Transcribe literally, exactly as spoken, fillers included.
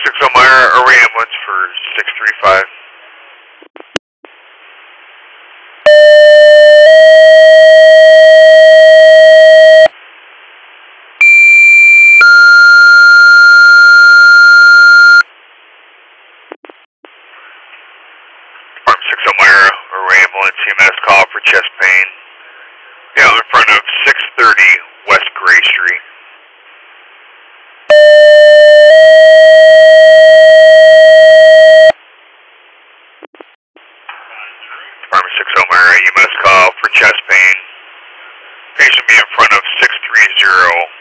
six Elmira, array ambulance for six three five. six Elmira, array ambulance, C M S call for chest pain. Down in front of six thirty West Gray Street. Department six Elmira, U M S call for chest pain. Patient be in front of six three zero